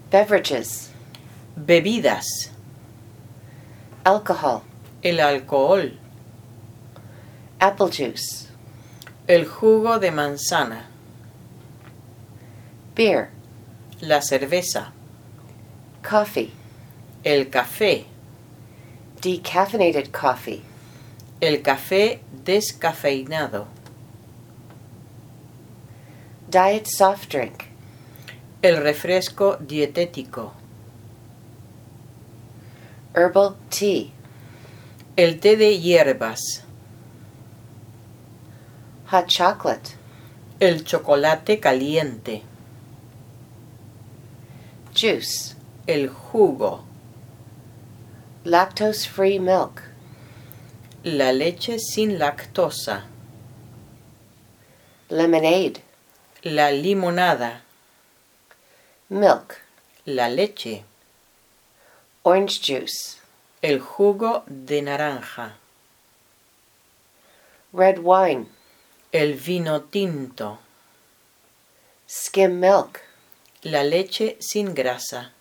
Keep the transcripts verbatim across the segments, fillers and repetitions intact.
Beverages. Bebidas. Alcohol. El alcohol. Apple juice. El jugo de manzana. Beer. La cerveza. Coffee. El café. Decaffeinated coffee. El café descafeinado. Diet soft drink. El refresco dietético. Herbal tea. El té de hierbas. Hot chocolate. El chocolate caliente. Juice. El jugo. Lactose-free milk. La leche sin lactosa. Lemonade. La limonada. Milk. La leche. Orange juice. El jugo de naranja. Red wine. El vino tinto. Skim milk. La leche sin grasa.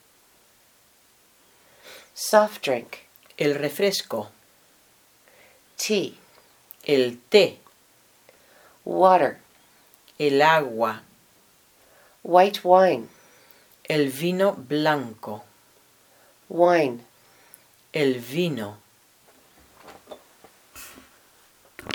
Soft drink. El refresco. Tea. El té. Water. El agua. White wine. El vino blanco. Wine. El vino.